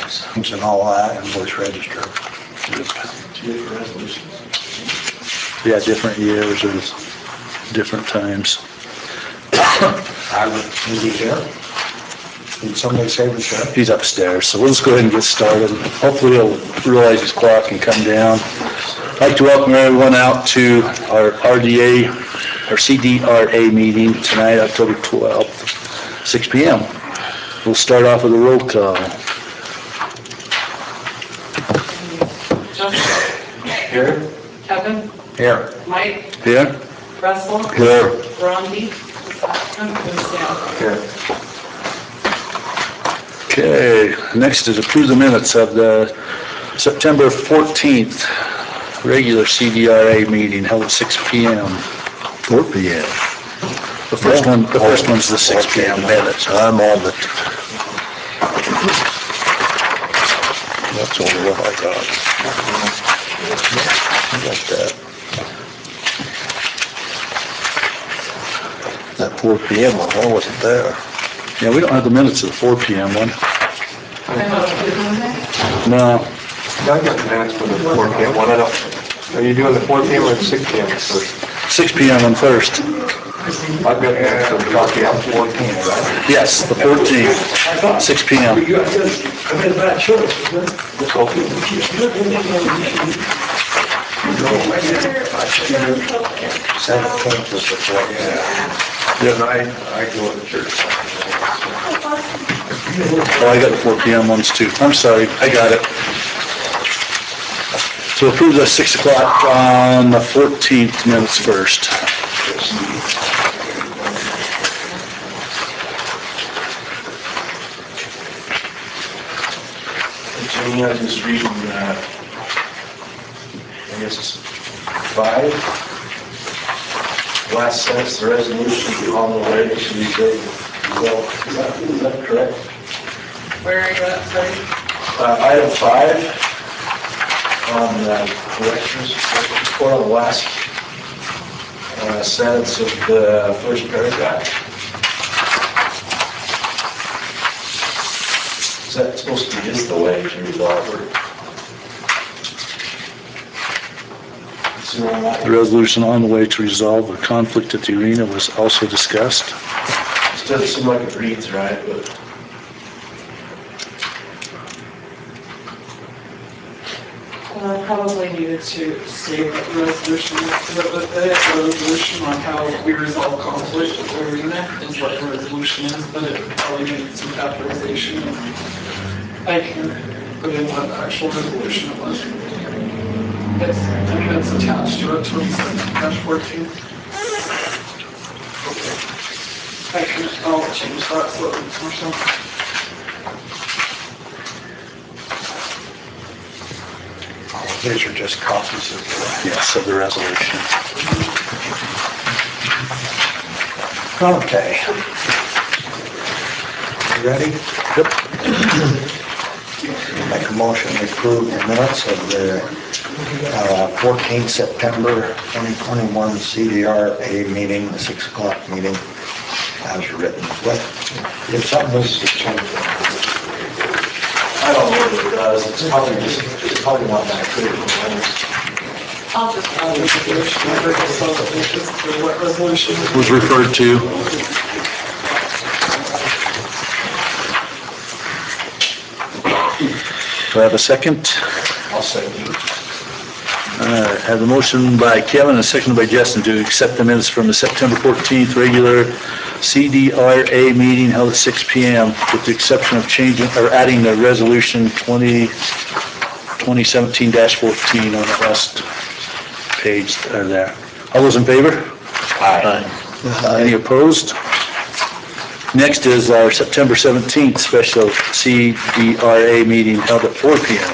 and all that, and voice register. Yeah, different years or different times. Is he here? Did somebody say the sheriff? He's upstairs, so we'll just go ahead and get started. Hopefully he'll realize his clock and come down. I'd like to welcome everyone out to our RDA, our CDRA meeting tonight, October 12th, 6 p.m. We'll start off with a roll call. Justin. Here. Kevin. Here. Mike. Here? Russell. Here. Rondi. And Sam. Here. Okay, next is approve the minutes of the September 14th regular CDRA meeting held at 6 p.m. 4 p.m. The first one's the 6 p.m. minutes. I'm on the. That's the only one I got. I got that. That 4 p.m. one, I wasn't there. Yeah, we don't have the minutes of the 4 p.m. one. No. I got the minutes for the 4 p.m. one. I don't, are you doing the 4 p.m. or the 6 p.m. first? 6 p.m. one first. I've got the minutes for the 4 p.m. 14th, right? Yes, the 14th, 6 p.m. I made a bad choice. Seventeenth was the fourth. And I go to church. Oh, I got the 4 p.m. ones too. I'm sorry, I got it. So approve the 6 o'clock on the 14th minutes first. Jimmy, I was just reading, I guess it's 5. Last sentence, the resolution on the way to be big. Is that correct? Where are you at, sorry? Item 5 on the director's report on the last sentence of the first paragraph. Is that supposed to be is the way to resolve it? The resolution on the way to resolve the conflict at the arena was also discussed. It doesn't seem like it reads right, but Probably needed to state what the resolution is, because the resolution on how we resolve conflict with the arena is what the resolution is, but it probably needs some capitalization. I can put in what the actual resolution was. It's attached to it, 27-14. I'll change that so it makes more sense. These are just copies of Yes, of the resolution. Okay. You ready? Yep. Make a motion to approve the minutes of the 14th September 2021 CDRA meeting, the 6 o'clock meeting, as written. If something needs to change, I don't know what it does. It's probably not that clear. I'll just add the resolution number just so that we can see what resolution Was referred to. Do I have a second? I'll second. I have the motion by Kevin and seconded by Justin to accept the minutes from the September 14th regular CDRA meeting held at 6 p.m. with the exception of changing or adding the resolution 2017-14 on the last page there. All those in favor? Aye. Any opposed? Next is our September 17th special CDRA meeting held at 4 p.m.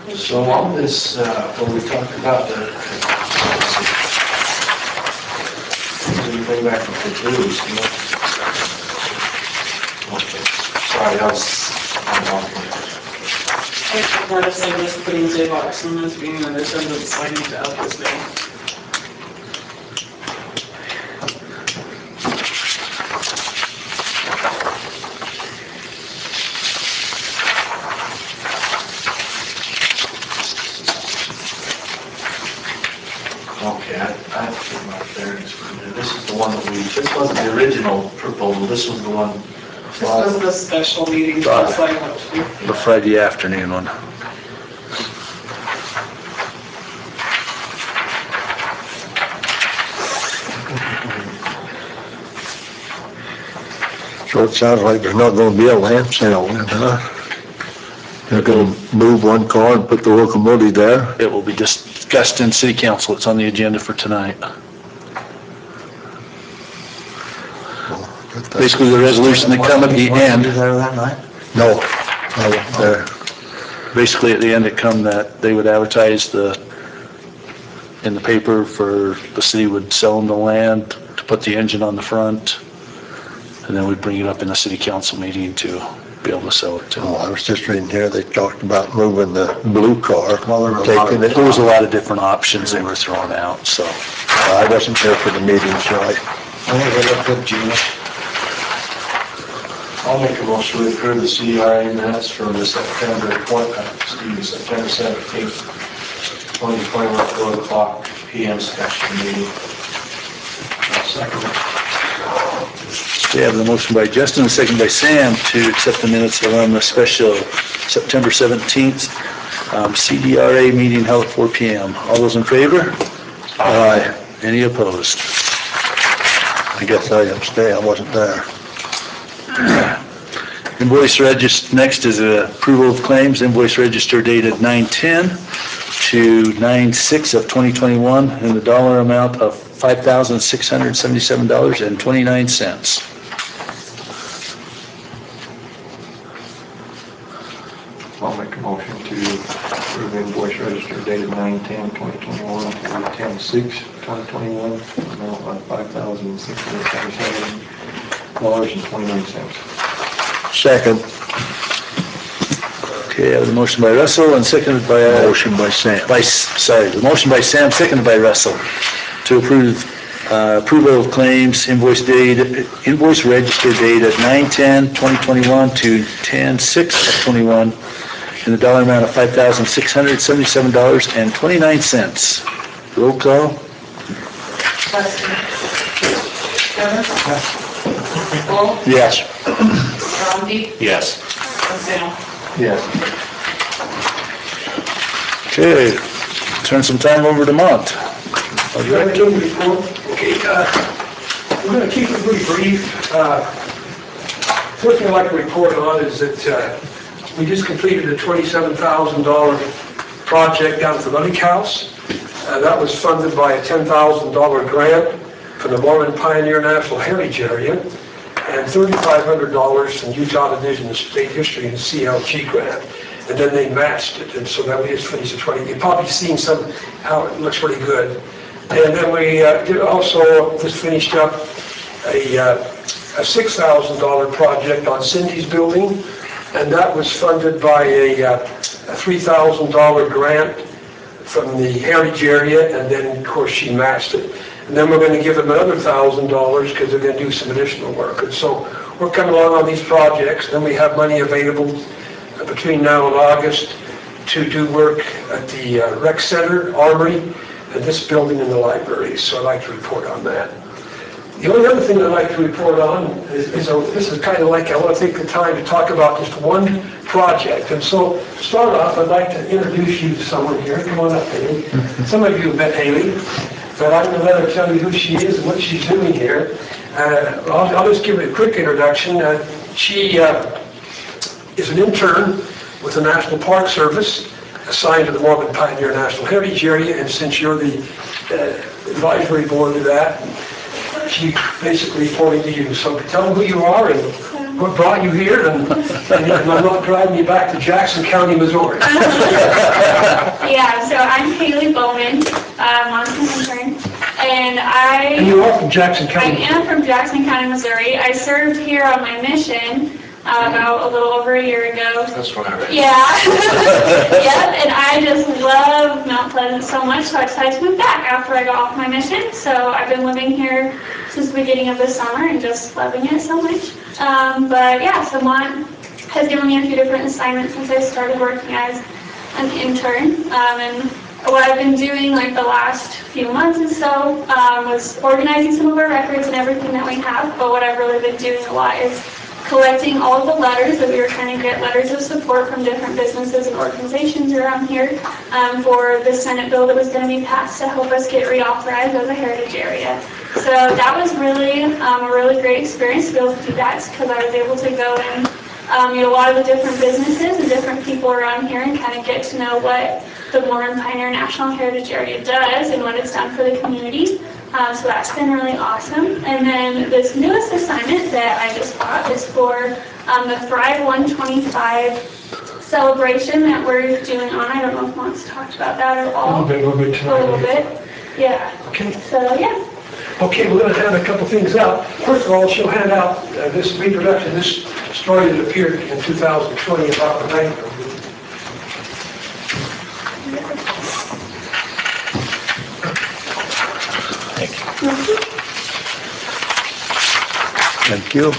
So on this, when we talked about the, anything back from the blues, you know? Okay. Sorry, I'm walking. Part of some of this putting J Boxon as being in attendance, so I need to add his name. Okay, I have to get my bearings from here. This is the one that this wasn't the original proposal, this was the one. This was the special meeting that I went to. The Friday afternoon one. So it sounds like there's not gonna be a land sale then, huh? They're gonna move one car and put the locomotive there? It will be discussed in city council. It's on the agenda for tonight. Basically, the resolution that come at the end, Was you there that night? No, I wasn't there. basically at the end it come that they would advertise in the paper for, the city would sell them the land to put the engine on the front, and then we'd bring it up in the city council meeting to be able to sell it to Oh, them. I was just reading here, they talked about moving the blue car, Well, there were a lot taking of- it. There was a lot of different options they were throwing out, so. I wasn't there for the meeting, so I think it looked good, Gina. I'll make a motion to approve the CDRA minutes from the September 17th, 2021, 4:00 PM special meeting. Second. We have the motion by Justin, and second by Sam to accept the minutes on the special September 17th CDRA meeting held at 4 PM. All those in favor? Aye. Any opposed? I guess I abstained, I wasn't there. Invoice register, next is approval of claims. Invoice register dated 9/10 to 9/6 of 2021 in the dollar amount of $5,677.29. I'll make a motion to approve invoice register dated 9/10/2021 to 10/6/2021, amount of $5,677.29. Second, Okay, I have the motion by Russell and seconded by... motion by Sam. The motion by Sam, seconded by Russell, to approve approval of claims, invoice register dated 9/10/2021 to 10/6/21 in the dollar amount of $5,677.29. Roll call? Lester? Kevin? Paul? Yes. Rodney? Yes. And Sam? Yes. Okay, turn some time over to Mont. Report. Okay, we're going to keep it really brief. First thing I'd like to report on is that we just completed a $27,000 project down at the Lake House. That was funded by a $10,000 grant from the Mormon Pioneer National Heritage Area and $3,500 from Utah Division of State History and CLG grant. And then they matched it, and so that we just finished the 20. You've probably seen how it looks really good. And then we did also just finished up a $6,000 project on Cindy's building, and that was funded by a $3,000 grant from the Heritage Area, and then of course she matched it. And then we're going to give them another $1,000 because they're going to do some additional work. And so we're coming along on these projects. Then we have money available between now and August to do work at the rec center, armory, and this building in the library. So I'd like to report on that. The only other thing I'd like to report on is this is kind of like, I want to take the time to talk about just one project. And so to start off, I'd like to introduce you to someone here. Come on up, Haley. Some of you have met Haley, but I'm going to let her tell you who she is and what she's doing here. I'll just give it a quick introduction. She is an intern with the National Park Service, assigned to the Mormon Pioneer National Heritage Area, and since you're the advisory board of that, she basically reporting to you. So tell them who you are and what brought you here, and I'm not driving you back to Jackson County, Missouri. Yeah, so I'm Haley Bowman, Monson intern, and And you are from Jackson I County. am from Jackson County, Missouri. I served here on my mission about a little over a year ago. That's what I read. Yeah. Yep, and I just love Mount Pleasant so much, so I decided to move back after I got off my mission. So I've been living here since the beginning of the summer and just loving it so much. But yeah, so Mont has given me a few different assignments since I started working as an intern. And what I've been doing like the last few months or so was organizing some of our records and everything that we have. But what I've really been doing a lot is collecting all of the letters that we were trying to get, letters of support from different businesses and organizations around here for the Senate bill that was going to be passed to help us get reauthorized as a heritage area. So that was really a really great experience to be able to do that because I was able to go and meet a lot of the different businesses and different people around here and kind of get to know what the Warren Pioneer National Heritage Area does and what it's done for the community. So that's been really awesome. And then this newest assignment that I just got is for the Thrive 125 celebration that we're doing on. I don't know if Mont's talked about that at all. A little bit tonight. A little bit, yeah. Okay. So, yeah. Okay, we're going to hand a couple things out. First of all, she'll hand out this reproduction, this story that appeared in 2020 about the bank building. Thank you.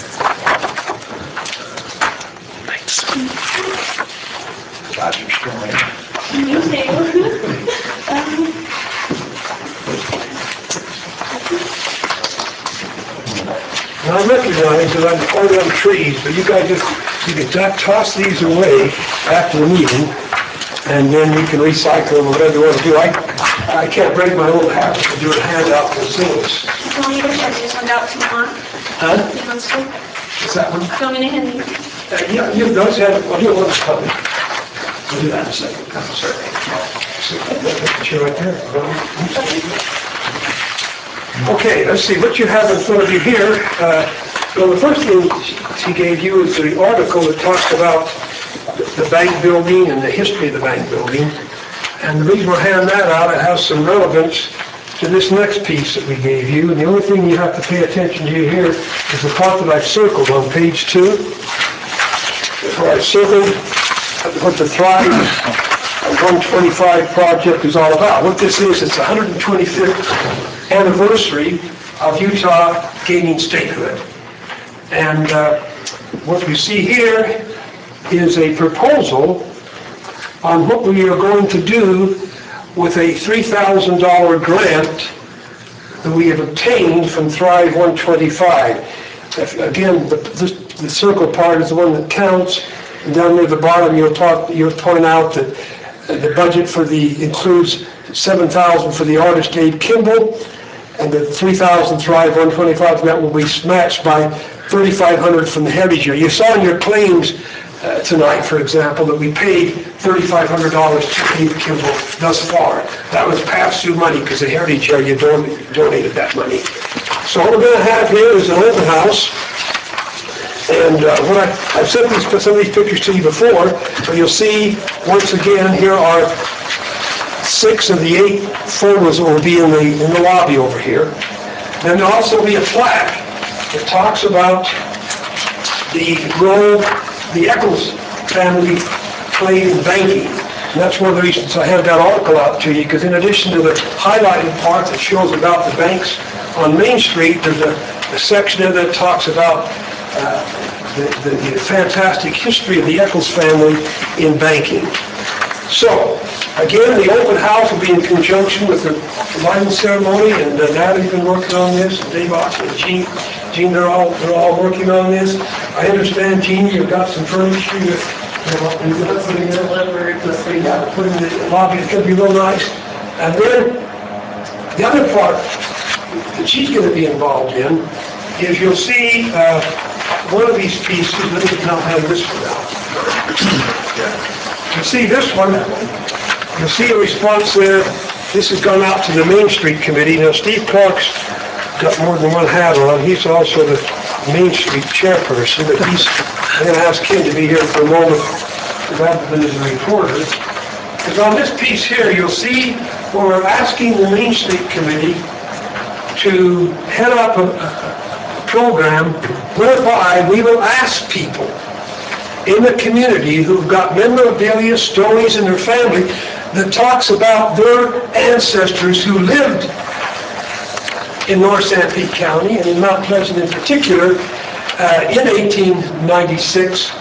Glad you're still here. You too. And I recognize that I'm part of trees, but you guys just, you can toss these away after the meeting, and then you can recycle them, whatever you want to do. I can't break my own habit of doing handout to singles. Do you want me to hand this one out to Mont? Huh? Do you want to? Is that one? Do you want me to hand these? Yeah, you those have, well, here, let's come. We'll do that in a second. I'm sorry. Put you right there. Okay, let's see, what you have in front of you here, well, the first thing she gave you is the article that talks about the bank building and the history of the bank building. And the reason we're handing that out, it has some relevance to this next piece that we gave you. And the only thing you have to pay attention to here is the part that I've circled on page 2. Where I've circled what the Thrive 125 project is all about. What this is, it's the 125th anniversary of Utah gaining statehood. And what we see here is a proposal on what we are going to do with a $3,000 grant that we have obtained from Thrive 125. Again, the circle part is the one that counts. And down near the bottom, you'll point out that the budget includes $7,000 for the artist Dave Kimball, and the $3,000 Thrive 125, that will be matched by $3,500 from the Heritage Area. You saw in your claims tonight, for example, that we paid $3,500 to Dave Kimball thus far. That was pass-through money because the Heritage Area donated that money. So what we're going to have here is an open house. And I've sent some of these pictures to you before, but you'll see, once again, here are 6 of the 8 photos that will be in the lobby over here. Then there'll also be a plaque that talks about the role the Eccles family played in banking. And that's one of the reasons I had that article out to you, because in addition to the highlighted part that shows about the banks on Main Street, there's a section in there that talks about the fantastic history of the Eccles family in banking. So, again, the open house will be in conjunction with the lighting ceremony, and Natalie's been working on this, and Dave Austin and Gene, they're all working on this. I understand, Gene, you've got some furniture you're putting in the lobby. It's going to be real nice. And then the other part that she's going to be involved in is you'll see one of these pieces. Let me now hand this one out. You see this one, you'll see a response there. This has gone out to the Main Street Committee. Now, Steve Clark's got more than one hat on. He's also the Main Street chairperson, but I'm going to ask Ken to be here for a moment rather than as a reporter. Because on this piece here, you'll see where we're asking the Main Street Committee to head up a program whereby we will ask people in the community who've got memorabilia, stories in their family that talks about their ancestors who lived in North Sanpete County and in Mount Pleasant in particular in 1896,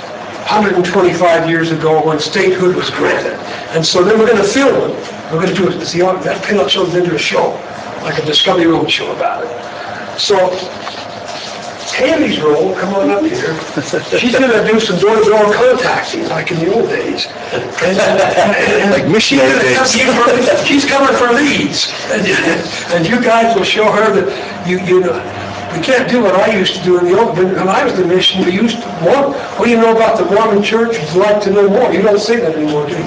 125 years ago when statehood was granted. And so then we're going to film them. We're going to do that pilot show into a show, like a Discovery Road show about it. So Haley's role, come on up here, she's going to do some door-to-door contacting like in the old days. Like missionary days. She's coming for leads. And you guys will show her that you know, we can't do what I used to do in the old, when I was in the mission, we used to, what do you know about the Mormon church? Would you like to know more? You don't say that anymore, do you?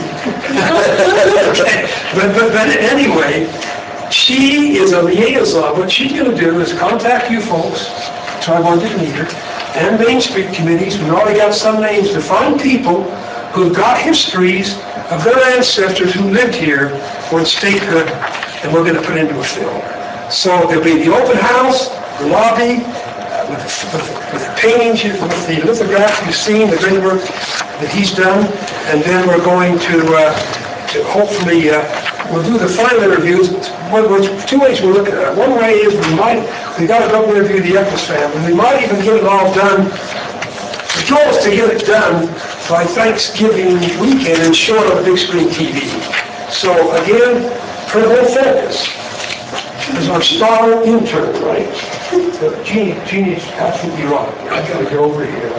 Okay. But anyway, she is a liaison. What she's going to do is contact you folks, so I wanted to meet her, and Main Street committees. We've already got some names to find people who've got histories of their ancestors who lived here when statehood, and we're going to put into a film. So there'll be the open house, the lobby, with the paintings, with the lithographs you've seen, the great work that he's done, and then we're going to hopefully, we'll do the final interviews. There's two ways we're looking at it. One way is we got to go interview the Eccles family. We might even get it all done. The goal is to get it done by Thanksgiving weekend and show it on the big screen TV. So again, her whole focus is our star intern, right? Jeannie's absolutely wrong. I got to go over here.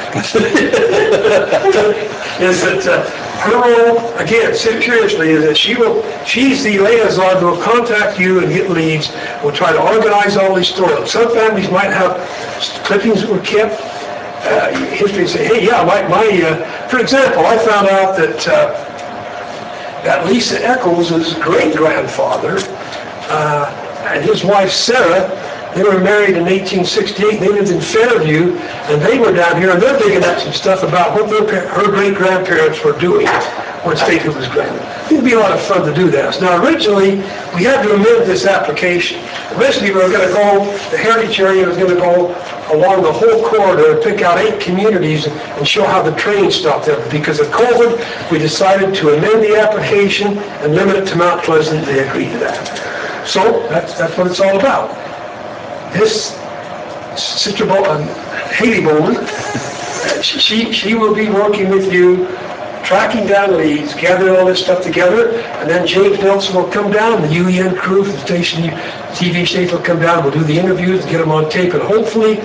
Is that her role, again, seriously, is that she's the liaison who will contact you and get leads. We'll try to organize all these stories. Some families might have clippings that were kept, history, and say, hey, yeah, for example, I found out that Lisa Eccles' great-grandfather and his wife Sarah, they were married in 1868. They lived in Fairview, and they were down here, and they're digging up some stuff about what her great-grandparents were doing when statehood was granted. It'd be a lot of fun to do that. Now, originally, we had to amend this application. Originally, we were going to go, the Heritage area was going to go along the whole corridor and pick out 8 communities and show how the train stopped there. Because of COVID, we decided to amend the application and limit it to Mount Pleasant. They agreed to that. So that's what it's all about. This Sister Haley Bowman, she will be working with you, tracking down leads, gathering all this stuff together, and then James Nelson will come down, the UEN crew from the TV station will come down, we'll do the interviews, get them on tape, and hopefully,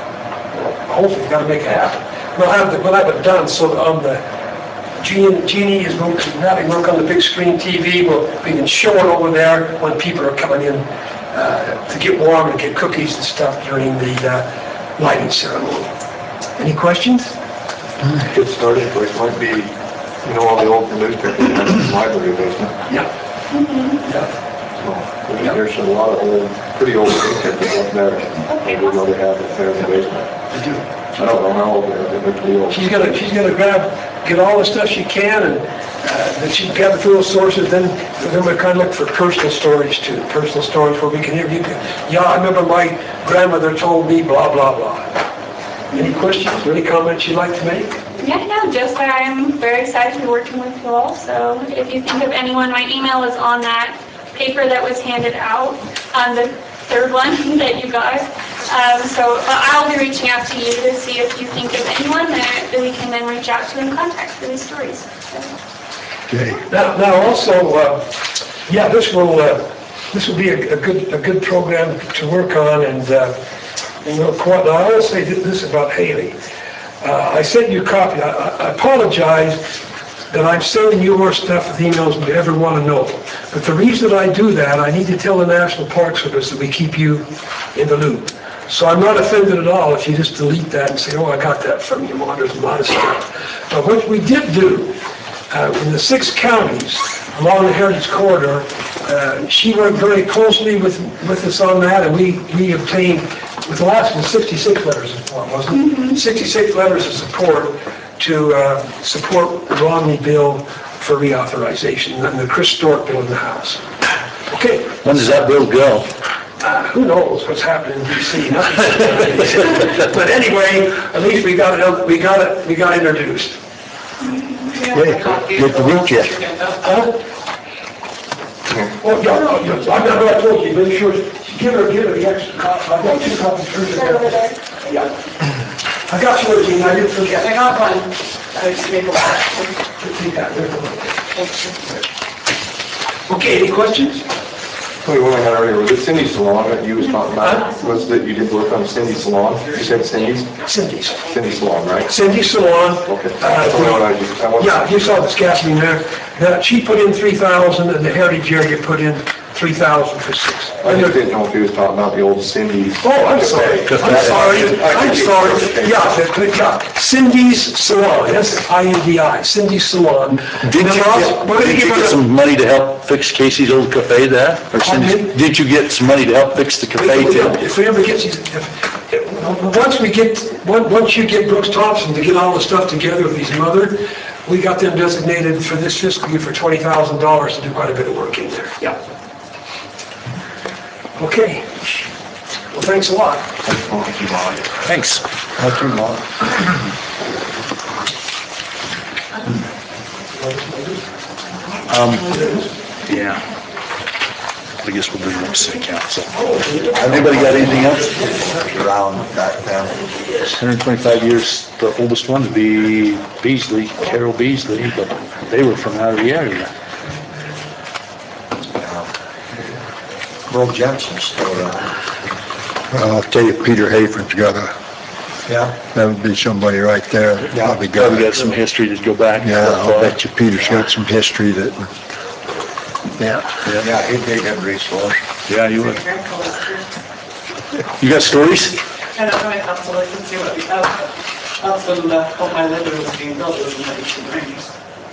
we've got to make it happen. We'll have it done so that on the Jeannie is going to work on the big screen TV. We can show it over there when people are coming in to get warm and get cookies and stuff during the lighting ceremony. Any questions? Get started, but it might be, all the old newspapers in the library basement. Yeah. Yeah. So, there's a lot of pretty old newspapers up there. Maybe they have it there in the basement. They do. I don't know how old they're pretty old. She's gonna get all the stuff she can, and then she can gather through those sources. Then we kind of look for personal stories too. Personal stories where we can hear. Yeah, I remember my grandmother told me blah blah blah. Any questions or any comments you'd like to make? Yeah, no, just that I'm very excited to be working with you all. So if you think of anyone, my email is on that paper that was handed out on the third one that you got. So I'll be reaching out to you to see if you think of anyone that we can then reach out to and contact for these stories. So. Okay. Now also, this will be a good program to work on, and now I will say this about Haley. I sent you a copy. I apologize that I'm sending you more stuff with emails than you ever want to know. But the reason that I do that, I need to tell the National Park Service that we keep you in the loop. So I'm not offended at all if you just delete that and say, oh, I got that from you. Well, there's a lot of stuff. But what we did do, in the 6 counties along the Heritage Corridor, she worked very closely with us on that, and we obtained with the last one, 66 letters of support, wasn't it? 66 letters of support to support the Romney bill for reauthorization and the Chris Stork bill in the House. Okay. When does that bill go? Who knows what's happening in DC? But anyway, at least we got introduced. Good to meet you. Oh, no, I'm not what I told you, make sure, give her the extra copy. I've got 2 copies for you. Yeah. I got yours, Gene, I didn't forget. I got one. I just made a lot. Take that, okay, any questions? The one I had earlier, was it Cindy's salon that you was talking about? Was that you did work on Cindy's salon? You said Cindy's? Cindy's. Cindy's salon, right? Cindy's salon. Okay. That's the only one I wasn't- Yeah, you saw the scaffolding there. She put in 3,000 and the Heritage area put in 3,000 for 6. I just didn't know if he was talking about the old Cindy's. Oh, I'm sorry. Yeah, Cindy's Salon, S-I-N-D-I, Cindy's Salon. Didn't you get some money to help fix Casey's old cafe there? Or Pardon me? didn't you get some money to help fix the cafe too? If we ever get, once you get Brooks Thompson to get all the stuff together with his mother, we got them designated for this fiscal year for $20,000 to do quite a bit of work in there. Yeah. Okay. Well, thanks a lot. Thanks. Thank you, Mark. Yeah. I guess we'll bring it up to city council. Anybody got anything else? Around back then. 125 years, the oldest one to be Beasley, Carol Beasley, but they were from out of the area. Bill Jensen's still around. I'll tell you, Peter Hafer's got Yeah? that would be somebody right there. Yeah. Probably Probably got it. some history to go back. Yeah, that I'll far. bet you Peter's got some history that, yeah. Yeah, he'd be a good resource. Yeah, you would. You got stories? And I might have to look and see what we have. That's when all my liver was being built, was in the 1890s.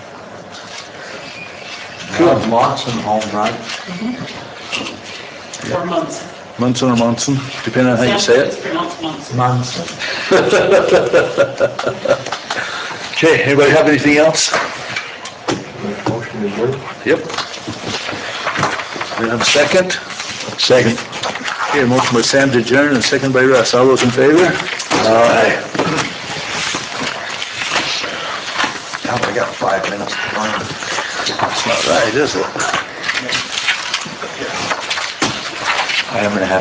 Cool. Monson home, right? 4 months. Munson or Munson, depending on how you say It's it. pronounced months. Monson. Okay, anybody have anything else? Motion is good. Yep. We have a second? Second. Okay, a motion by Sam to adjourn and a second by Russ. All those in favor? Aye. Now we got 5 minutes to run. It's not right, is it? I'm gonna have